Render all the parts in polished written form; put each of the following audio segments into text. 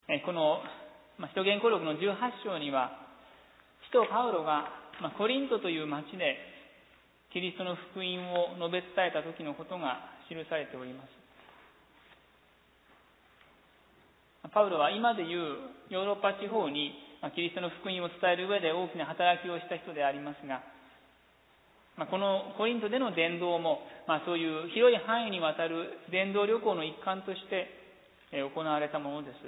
この使徒言行録の18章には、使徒パウロがコリントという町でキリストの福音を述べ伝えた時のことが記されております。パウロは今でいうヨーロッパ地方にキリストの福音を伝える上で大きな働きをした人でありますが、このコリントでの伝道も、そういう広い範囲にわたる伝道旅行の一環として行われたものです。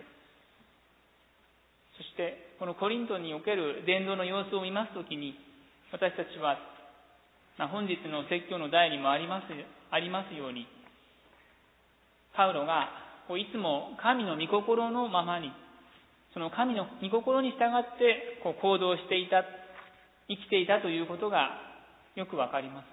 そしてこのコリントにおける伝道の様子を見ますときに、私たちは本日の説教の題にもありますように、パウロがいつも神の御心のままに、その神の御心に従って行動していた、生きていたということがよくわかります。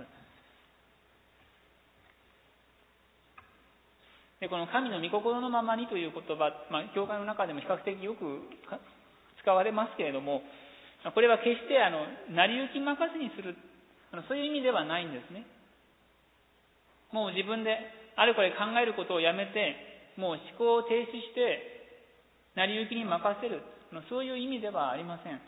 で、この神の御心のままにという言葉、教会の中でも比較的よく使われますけれども、これは決して成り行き任せにする、そういう意味ではないんですね。もう自分であれこれ考えることをやめて、もう思考を停止して成り行きに任せる、そういう意味ではありません。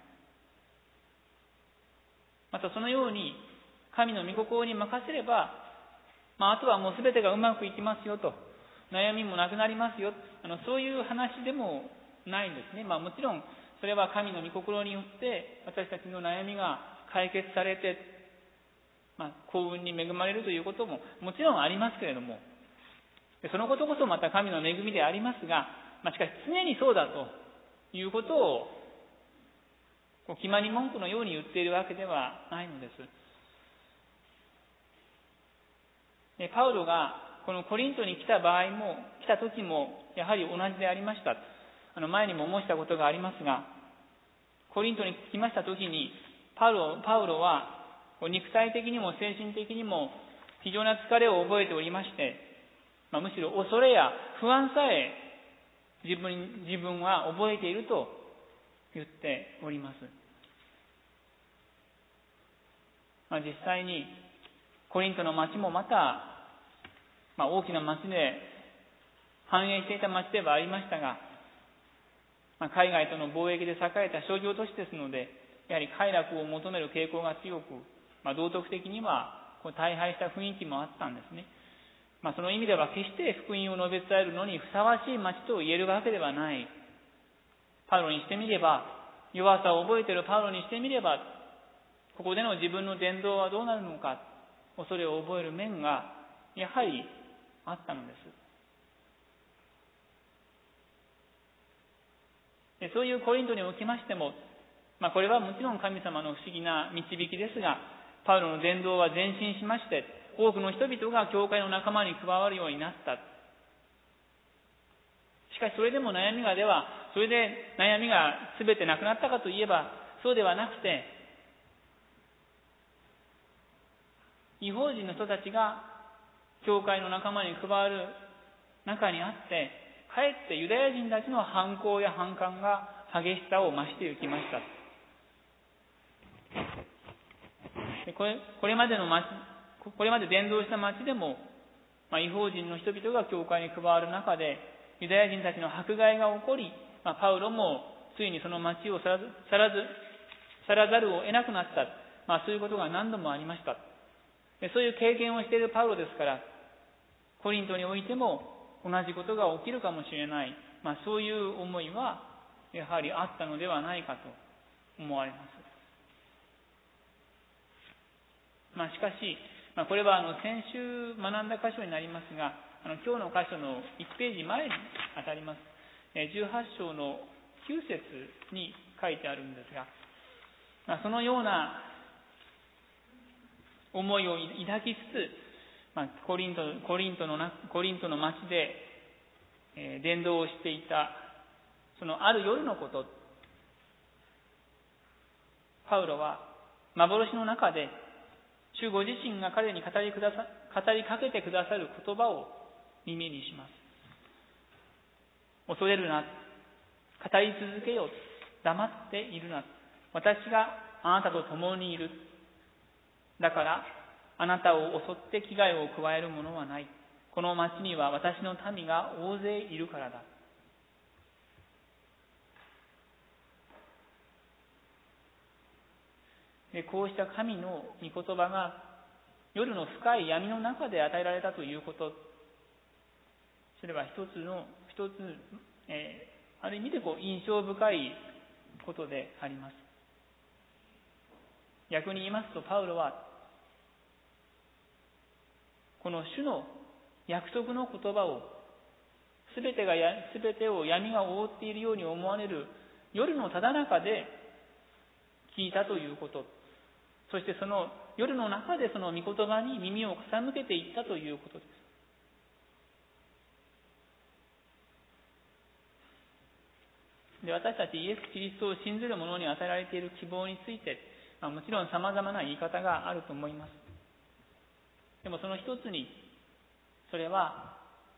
またそのように神の御心に任せれば、あとはもう全てがうまくいきますよと、悩みもなくなりますよ、そういう話でもないんですね。もちろんそれは神の御心によって私たちの悩みが解決されて、幸運に恵まれるということももちろんありますけれども、そのことこそまた神の恵みでありますが、しかし常にそうだということを決まり文句のように言っているわけではないのです。パウロがこのコリントに来た時もやはり同じでありました。前にも申したことがありますが、コリントに来ました時にパウロは肉体的にも精神的にも非常な疲れを覚えておりまして、むしろ恐れや不安さえ自分は覚えていると言っております。実際にコリントの町もまた大きな町で繁栄していた町ではありましたが、海外との貿易で栄えた商業都市ですので、やはり快楽を求める傾向が強く、道徳的には大敗した雰囲気もあったんですね。その意味では決して福音を述べ伝えるのにふさわしい町と言えるわけではない。パウロにしてみれば、弱さを覚えているパウロにしてみれば、ここでの自分の伝道はどうなるのか、恐れを覚える面がやはりあったのです。そういうコリントにおきましても、これはもちろん神様の不思議な導きですが、パウロの伝道は前進しまして、多くの人々が教会の仲間に加わるようになった。しかしそれでも悩みがそれで悩みが全てなくなったかといえばそうではなくて、異邦人の人たちが教会の仲間に加わる中にあって、かえってユダヤ人たちの反抗や反感が激しさを増していきました。これまで伝道した町でも、異邦人の人々が教会に加わる中で、ユダヤ人たちの迫害が起こり、パウロもついにその町を去らざるを得なくなった。そういうことが何度もありました。そういう経験をしているパウロですから、コリントにおいても同じことが起きるかもしれない、そういう思いはやはりあったのではないかと思われます。しかし、これは先週学んだ箇所になりますが、今日の箇所の1ページ前にあたります。18章の9節に書いてあるんですが、そのような思いを抱きつつ、コリントの町で伝道をしていたそのある夜のこと、パウロは幻の中で主ご自身が彼に語りかけてくださる言葉を耳にします。恐れるな、語り続けよ、黙っているな、私があなたと共にいる。だからあなたを襲って危害を加えるものはない。この町には私の民が大勢いるからだ。 で、こうした神の御言葉が夜の深い闇の中で与えられたということ、それは一つ、ある意味で印象深いことであります。逆に言いますと、パウロはこの主の約束の言葉をすべてを闇が覆っているように思われる夜のただ中で聞いたということ、そしてその夜の中でその御言葉に耳を傾けていったということです。で、私たちイエス・キリストを信ずる者に与えられている希望について、もちろん様々な言い方があると思います。でもその一つに、それは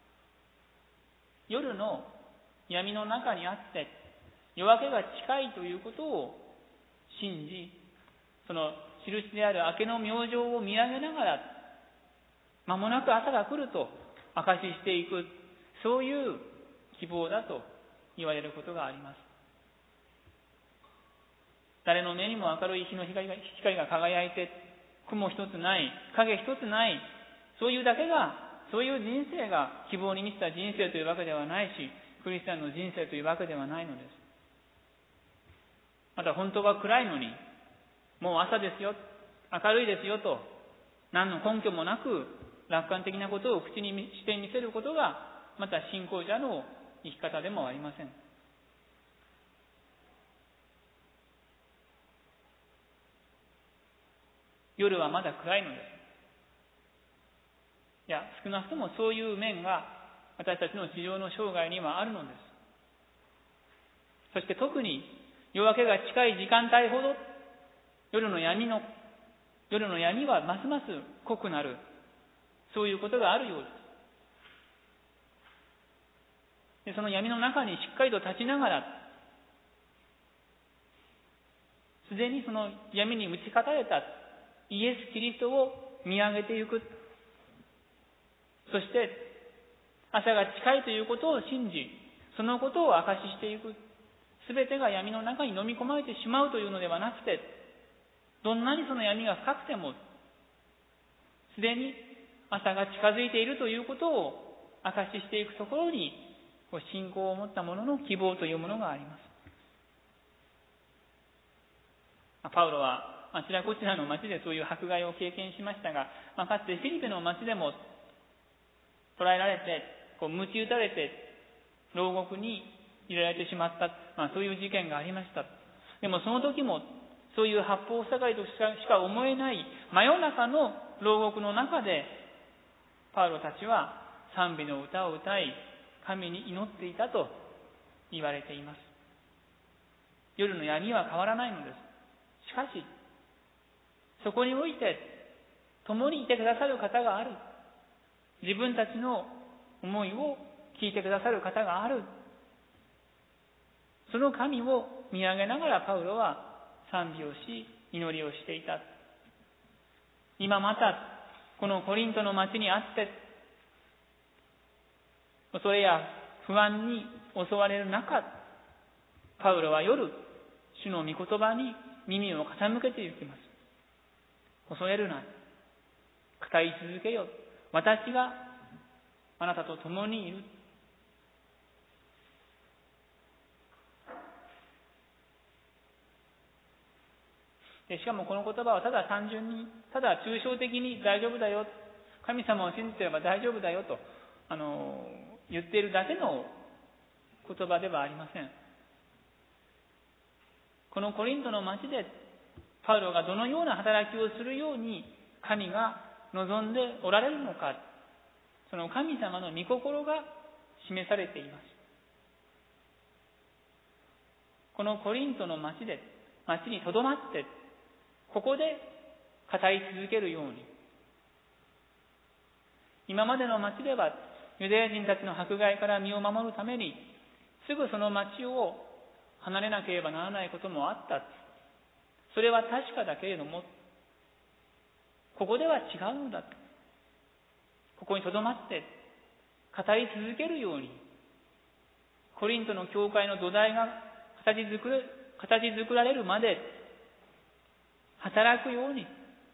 夜の闇の中にあって夜明けが近いということを信じ、その印である明けの明星を見上げながら、間もなく朝が来ると証ししていく、そういう希望だと言われることがあります。誰の目にも明るい日の光が輝いて、雲一つない、影一つない、そういう人生が希望に満ちた人生というわけではないし、クリスチャンの人生というわけではないのです。また本当は暗いのに、もう朝ですよ、明るいですよと、何の根拠もなく楽観的なことを口にして見せることが、また信仰者の生き方でもありません。夜はまだ暗いのです。いや、少なくともそういう面が私たちの地上の生涯にはあるのです。そして特に夜明けが近い時間帯ほど夜の闇はますます濃くなる、そういうことがあるようです。で、その闇の中にしっかりと立ちながら、すでにその闇に打ち勝たれたイエス・キリストを見上げていく。そして朝が近いということを信じ、そのことを証ししていく。すべてが闇の中に飲み込まれてしまうというのではなくて、どんなにその闇が深くても、すでに朝が近づいているということを証ししていくところに、信仰を持った者の希望というものがあります。パウロはあちらこちらの町でそういう迫害を経験しましたが、かつてフィリピの町でも捕らえられて、鞭打たれて牢獄に入れられてしまった、そういう事件がありました。でもその時もそういう八方塞がりとしか思えない真夜中の牢獄の中で、パウロたちは賛美の歌を歌い神に祈っていたと言われています。夜の闇は変わらないのです。しかしそこにおいて共にいてくださる方がある、自分たちの思いを聞いてくださる方がある、その神を見上げながらパウロは賛美をし祈りをしていた。今またこのコリントの町にあって恐れや不安に襲われる中、パウロは夜主の御言葉に耳を傾けていきます。恐れるな、語り続けよ、私があなたと共にいる。しかもこの言葉はただ単純に、ただ抽象的に大丈夫だよ、神様を信じていれば大丈夫だよと言っているだけの言葉ではありません。このコリントの町でパウロがどのような働きをするように神が望んでおられるのか、その神様の御心が示されています。このコリントの町にとどまって、ここで語り続けるように。今までの町ではユダヤ人たちの迫害から身を守るためにすぐその町を離れなければならないこともあった。それは確かだけれども、ここでは違うのだ。ここにとどまって語り続けるように、コリントの教会の土台が形作られるまで働くように、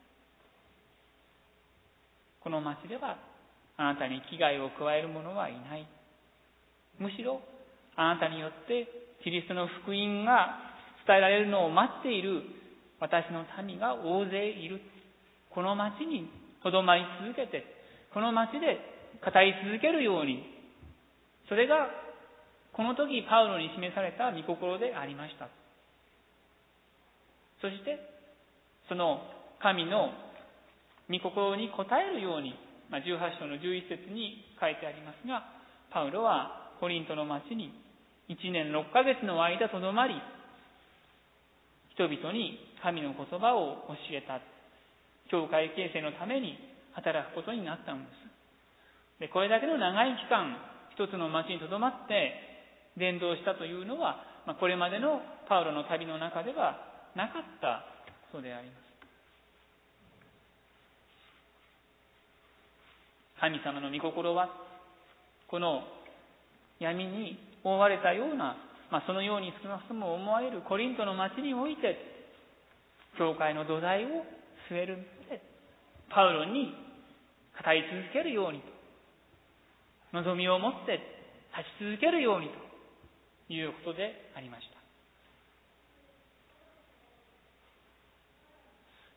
この町ではあなたに危害を加える者はいない。むしろあなたによってキリストの福音が伝えられるのを待っている私の民が大勢いる。この町にとどまり続けて、この町で語り続けるように、それがこの時パウロに示された御心でありました。そしてその神の御心に応えるように、18章の11節に書いてありますが、パウロはコリントの町に1年6ヶ月の間とどまり、人々に神の言葉を教えた。教会形成のために働くことになったのです。で、これだけの長い期間、一つの町にとどまって伝道したというのは、これまでのパウロの旅の中ではなかったことであります。神様の御心は、この闇に覆われたような、そのように少なくとも思われるコリントの町において、教会の土台を据えるので、パウロに語り続けるようにと、望みを持って立ち続けるようにということでありました。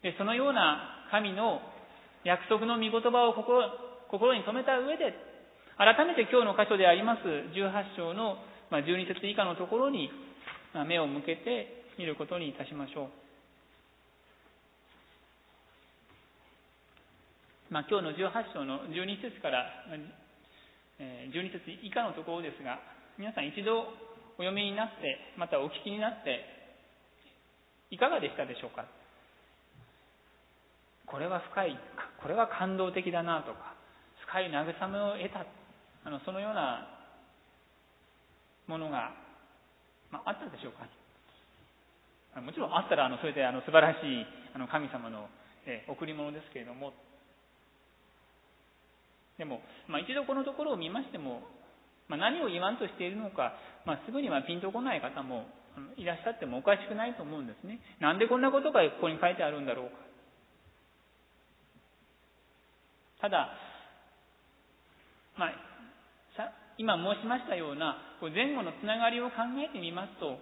で、そのような神の約束の御言葉を心に留めた上で、改めて今日の箇所であります18章の12節以下のところに目を向けてみることにいたしましょう。今日の18章の12節から12節以下のところですが、皆さん一度お読みになって、またお聞きになっていかがでしたでしょうか。これは深い、これは感動的だなとか、深い慰めを得た、そのようなものが、あったでしょうか。もちろんあったらそれで素晴らしい神様の贈り物ですけれども、でも、一度このところを見ましても、何を言わんとしているのか、すぐにはピンとこない方もいらっしゃってもおかしくないと思うんですね。なんでこんなことがここに書いてあるんだろうか。ただ、今申しましたような前後のつながりを考えてみますと、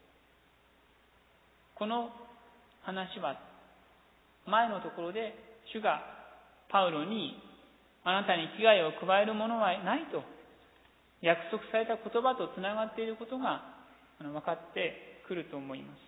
この話は前のところで主がパウロにあなたに危害を加えるものはないと約束された言葉とつながっていることが分かってくると思います。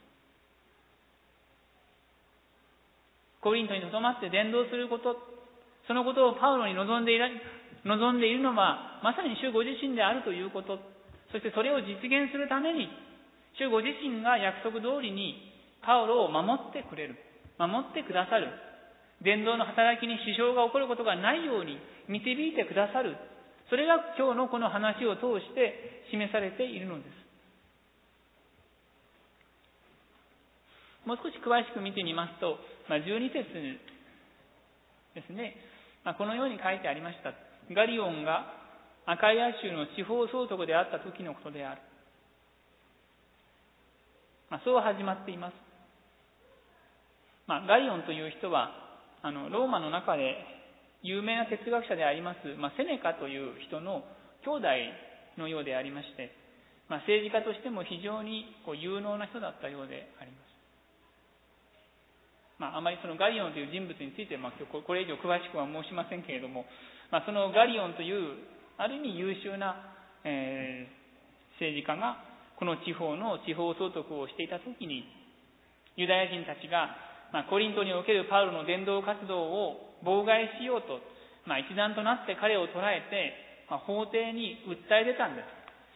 コリントにとどまって伝道すること、そのことをパウロに望んでいるのはまさに主ご自身であるということ、そしてそれを実現するために主ご自身が約束通りにパウロを守ってくださる、伝道の働きに支障が起こることがないように導いてくださる、それが今日のこの話を通して示されているのです。もう少し詳しく見てみますと、12節ですね、このように書いてありました。ガリオンがアカイア州の地方総督であった時のことである。そう始まっています。ガリオンという人はローマの中で有名な哲学者であります、セネカという人の兄弟のようでありまして、政治家としても非常に有能な人だったようであります。あまりそのガリオンという人物についてこれ以上詳しくは申しませんけれども、そのガリオンというある意味優秀な、政治家がこの地方の地方総督をしていた時に、ユダヤ人たちがコリントにおけるパウロの伝道活動を妨害しようと、一段となって彼を捕らえて、法廷に訴え出たんです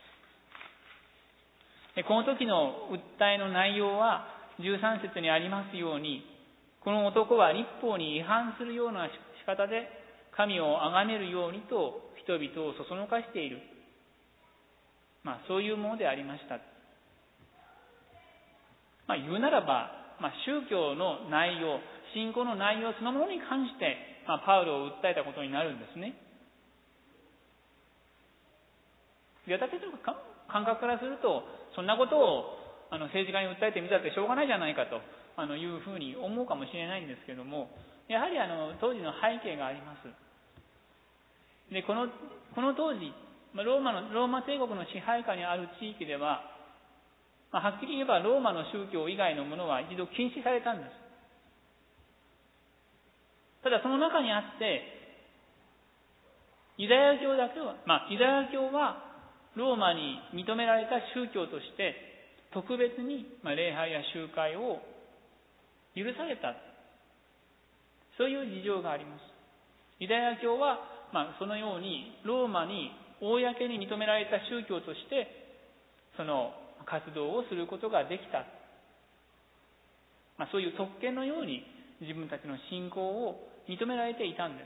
。で、この時の訴えの内容は13節にありますように、この男は律法に違反するような仕方で神を崇めるようにと人々をそそのかしている、そういうものでありました。言うならば、宗教の内容、信仰の内容そのものに関して、パウロを訴えたことになるんですね。私たちの感覚からすると、そんなことを政治家に訴えてみたってしょうがないじゃないかというふうに思うかもしれないんですけども、やはり当時の背景があります。で、この当時、ローマ帝国の支配下にある地域では、はっきり言えばローマの宗教以外のものは一度禁止されたんです。ただその中にあって、ユダヤ教だけは、ユダヤ教はローマに認められた宗教として、特別に礼拝や集会を許された。そういう事情があります。ユダヤ教は、そのようにローマに公に認められた宗教として、その活動をすることができた。そういう特権のように自分たちの信仰を認められていたんです。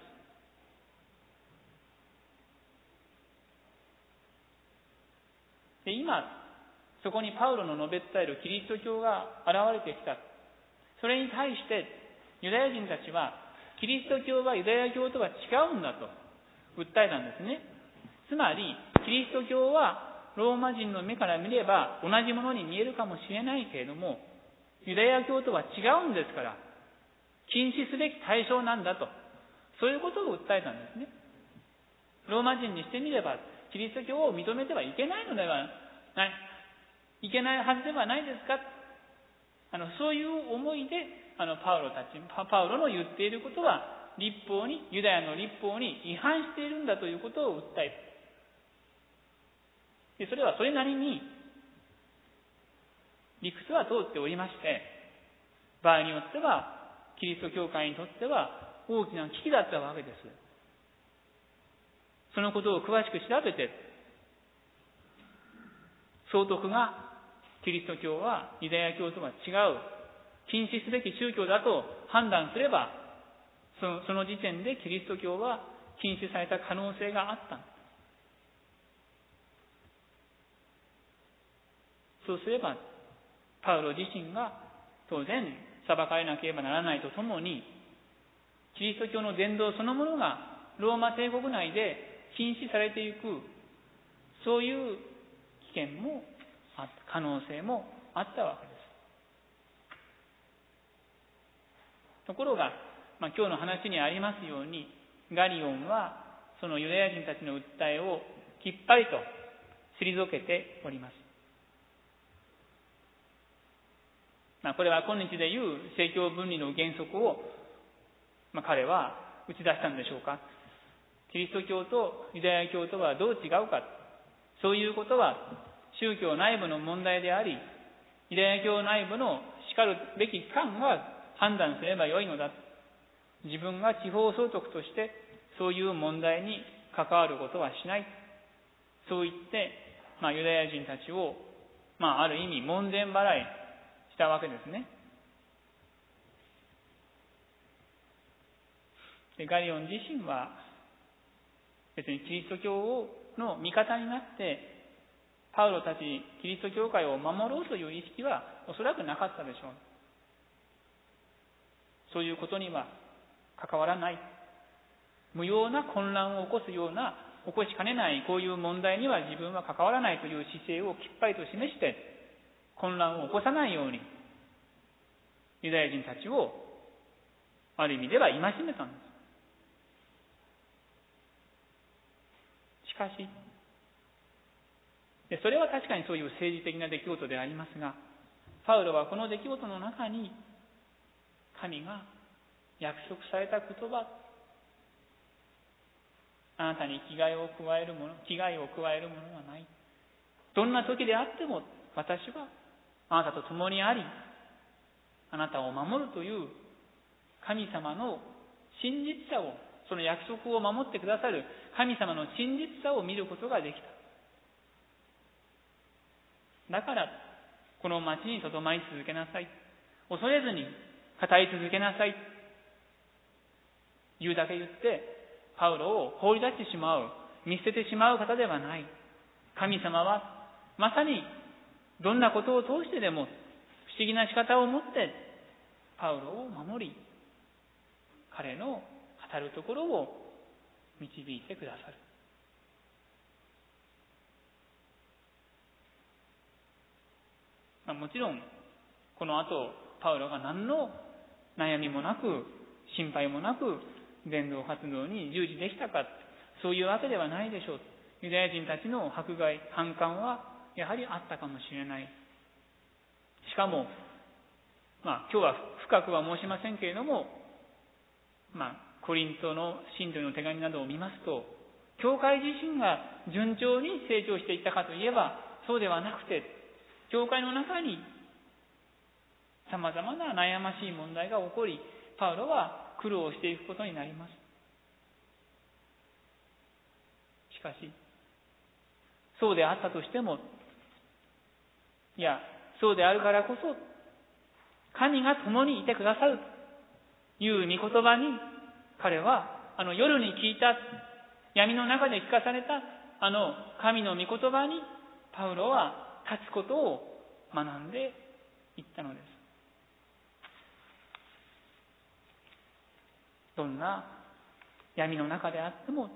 で、今、そこにパウロの述べ伝えるキリスト教が現れてきた。それに対して、ユダヤ人たちは、キリスト教はユダヤ教とは違うんだと訴えたんですね。つまり、キリスト教はローマ人の目から見れば同じものに見えるかもしれないけれども、ユダヤ教とは違うんですから、禁止すべき対象なんだと、そういうことを訴えたんですね。ローマ人にしてみれば、キリスト教を認めてはいけないのではない、いけないはずではないですか。そういう思いで、パウロの言っていることは、ユダヤの律法に違反しているんだということを訴えた。で、それはそれなりに、理屈は通っておりまして、場合によっては、キリスト教会にとっては大きな危機だったわけです。そのことを詳しく調べて、総督がキリスト教はユダヤ教とは違う、禁止すべき宗教だと判断すれば、その時点でキリスト教は禁止された可能性があった。そうすれば、パウロ自身が当然裁かれなければならないとともに、キリスト教の伝道そのものがローマ帝国内で禁止されていく、そういう危険も可能性もあったわけです。ところが、今日の話にありますように、ガリオンはそのユダヤ人たちの訴えをきっぱりと退けております。これは今日でいう政教分離の原則を、彼は打ち出したんでしょうか。キリスト教とユダヤ教とはどう違うか。そういうことは宗教内部の問題であり、ユダヤ教内部のしかるべき機関が判断すればよいのだ。自分が地方総督としてそういう問題に関わることはしない。そう言って、ユダヤ人たちを、ある意味門前払いしたわけですね。で、ガリオン自身は別にキリスト教の味方になってパウロたちキリスト教会を守ろうという意識はおそらくなかったでしょう。そういうことには関わらない。無用な混乱を起こしかねないこういう問題には自分は関わらないという姿勢をきっぱりと示して混乱を起こさないようにユダヤ人たちをある意味では戒めたんです。しかし、それは確かにそういう政治的な出来事でありますが、パウロはこの出来事の中に神が約束された言葉、あなたに危害を加えるものはない。どんな時であっても私はあなたと共にあり、あなたを守るという神様の真実さを、その約束を守ってくださる神様の真実さを見ることができた。だから、この町にとどまり続けなさい。恐れずに語り続けなさい。言うだけ言って、パウロを放り出してしまう、見捨ててしまう方ではない。神様は、まさに、どんなことを通してでも、不思議な仕方を持って、パウロを守り、彼の語るところを導いてくださる。もちろん、この後、 パウロが何の悩みもなく心配もなく伝道活動に従事できたか、そういうわけではないでしょう。ユダヤ人たちの迫害、反感はやはりあったかもしれない。しかも、今日は深くは申しませんけれども、コリントの信徒の手紙などを見ますと、教会自身が順調に成長していったかといえばそうではなくて、教会の中にさまざまな悩ましい問題が起こり、パウロは苦労していくことになります。しかし、そうであったとしても、いや、そうであるからこそ、神が共にいてくださるという御言葉に、彼は夜に聞いた、闇の中で聞かされた神の御言葉に、パウロは立つことを学んでいったのです。どんな闇の中であっても、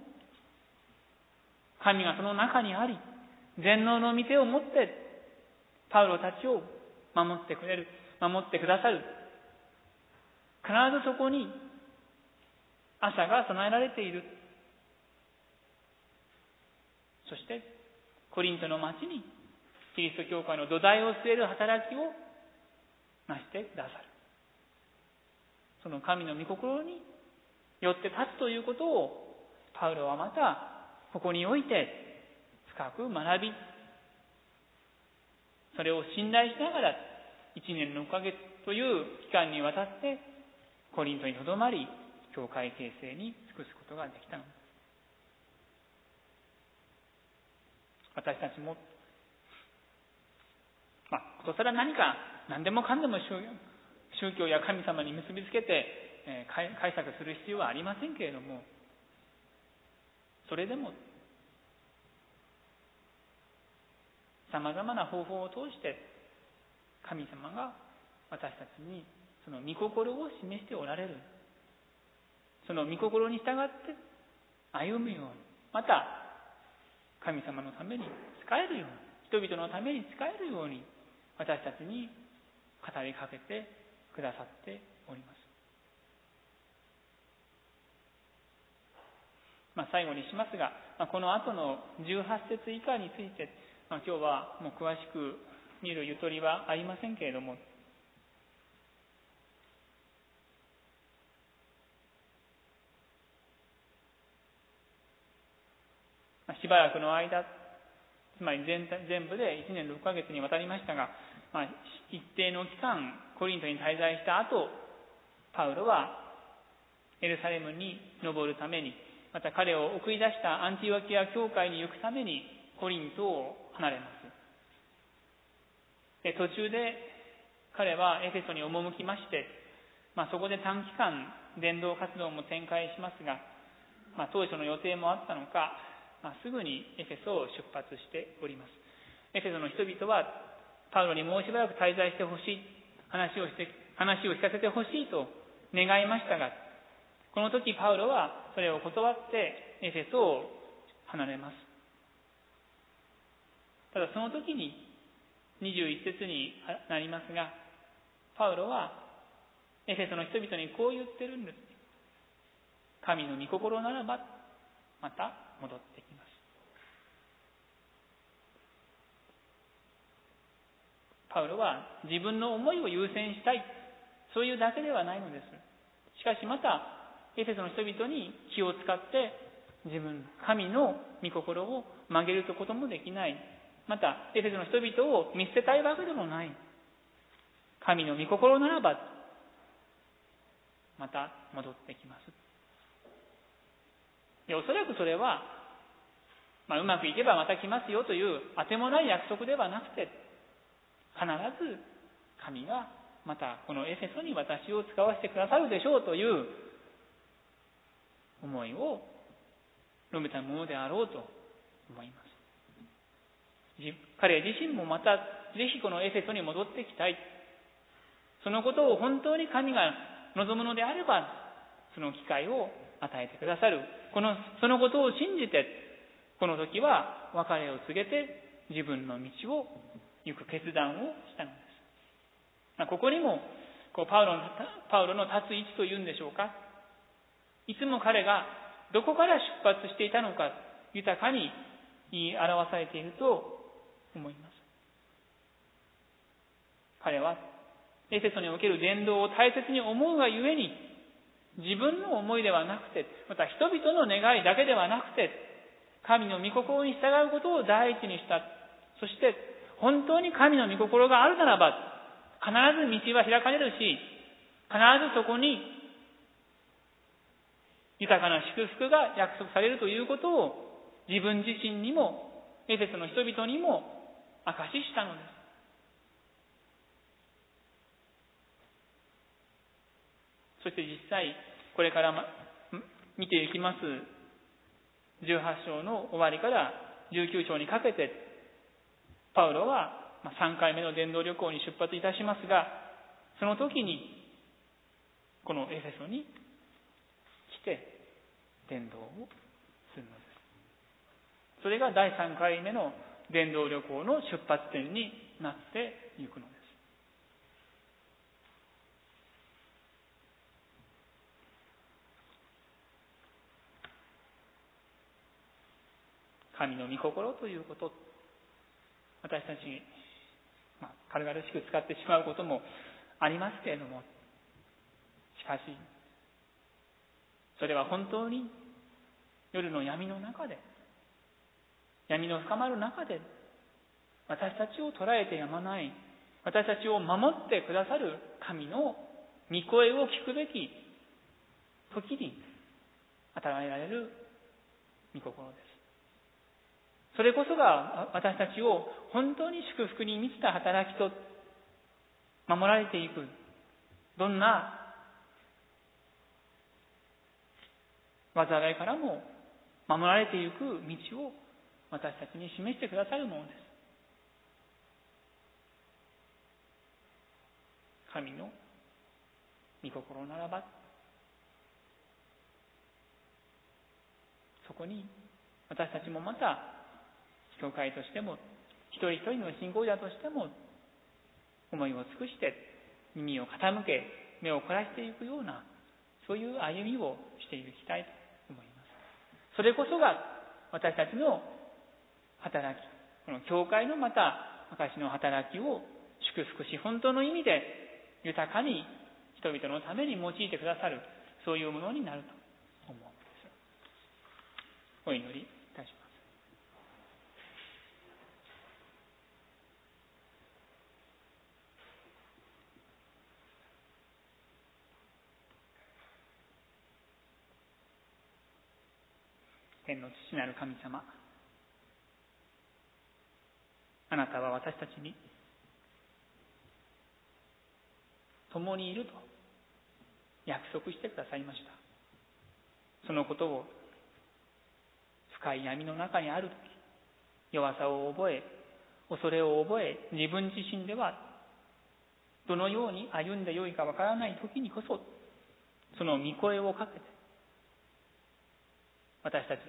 神がその中にあり、全能の御手を持ってパウロたちを守ってくださる。必ずそこに朝が備えられている。そしてコリントの町にキリスト教会の土台を据える働きをなしてくださる。その神の御心によって立つということを、パウロはまたここにおいて深く学び、それを信頼しながら1年6ヶ月という期間にわたってコリントにとどまり、教会形成に尽くすことができたのです。私たちもことさら何でもかんでも宗教や神様に結びつけて解釈する必要はありませんけれども、それでもさまざまな方法を通して神様が私たちにその御心を示しておられる。その御心に従って歩むように、また神様のために仕えるように、人々のために仕えるように、私たちに語りかけてくださっております。最後にしますが、この後の18節以下について、今日はもう詳しく見るゆとりはありませんけれども、しばらくの間、つまり全部で1年6ヶ月にわたりましたが、一定の期間コリントに滞在した後、パウロはエルサレムに登るために、また彼を送り出したアンティオキア教会に行くためにコリントを離れます。途中で彼はエフェソに赴きまして、そこで短期間伝道活動も展開しますが、当初の予定もあったのか、すぐにエフェソを出発しております。エフェソの人々はパウロにもうしばらく滞在してほしい、話を聞かせてほしいと願いましたが、この時パウロはそれを断ってエフェソを離れます。ただその時に21節になりますが、パウロはエフェソの人々にこう言ってるんです。神の御心ならばまた戻ってきます。パウロは自分の思いを優先したい、そういうだけではないのです。しかしまたエフェソの人々に気を使って神の御心を曲げることもできない。またエフェソの人々を見捨てたいわけでもない。神の御心ならばまた戻ってきます。おそらくそれは、うまくいけばまた来ますよというあてもない約束ではなくて、必ず神がまたこのエフェソに私を使わせてくださるでしょうという思いを述べたものであろうと思います。彼自身もまたぜひこのエフェソに戻ってきたい。そのことを本当に神が望むのであれば、その機会を与えてくださる。そのことを信じて、この時は別れを告げて自分の道を行く決断をしたのです。ここにもパウロの立つ位置というんでしょうか。いつも彼がどこから出発していたのか、豊かに言い表されていると思います。彼はエフェソにおける伝道を大切に思うがゆえに、自分の思いではなくて、また人々の願いだけではなくて、神の御心に従うことを第一にした。そして本当に神の御心があるならば、必ず道は開かれるし、必ずそこに豊かな祝福が約束されるということを、自分自身にもエフェソの人々にも証ししたのです。そして実際、これから見ていきます18章の終わりから19章にかけて、パウロは3回目の伝道旅行に出発いたしますが、その時にこのエフェソに来て伝道をするのです。それが第3回目の伝道旅行の出発点になっていくのです。神の御心ということ、私たち、軽々しく使ってしまうこともありますけれども、しかしそれは本当に夜の闇の中で、闇の深まる中で、私たちを捉えてやまない、私たちを守ってくださる神の御声を聞くべき時に与えられる御心です。それこそが私たちを本当に祝福に満ちた働きと守られていく、どんな災いからも守られていく道を私たちに示してくださるものです。神の御心ならば、そこに私たちもまた教会としても一人一人の信仰者としても思いを尽くして耳を傾け目を凝らしていくような、そういう歩みをしていきたいと思います。それこそが私たちの働き、この教会のまた証の働きを祝福し、本当の意味で豊かに人々のために用いてくださる、そういうものになると思うんです。お祈りいたします。天の父なる神様、あなたは私たちに共にいると約束してくださいました。そのことを深い闇の中にあるとき、弱さを覚え、恐れを覚え、自分自身ではどのように歩んでよいかわからないときにこそ、その御声をかけて、私たち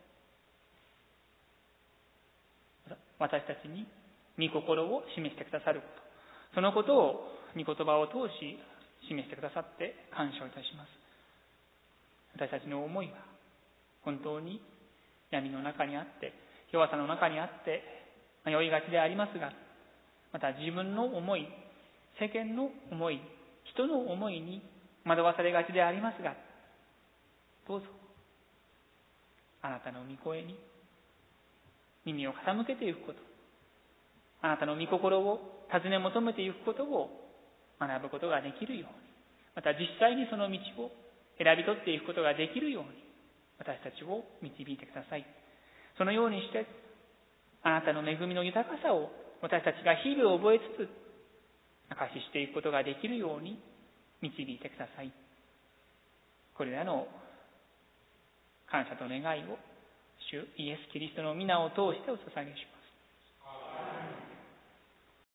に御心を示してくださること、そのことを御言葉を通し示してくださって感謝をいたします。私たちの思いは本当に闇の中にあって、弱さの中にあって迷いがちでありますが、また自分の思い、世間の思い、人の思いに惑わされがちでありますが、どうぞあなたの御声に耳を傾けていくこと、あなたの御心を尋ね求めていくことを学ぶことができるように、また実際にその道を選び取っていくことができるように、私たちを導いてください。そのようにして、あなたの恵みの豊かさを私たちが日々覚えつつ、証ししていくことができるように導いてください。これらの感謝と願いを主イエス・キリストの皆を通してお捧げします。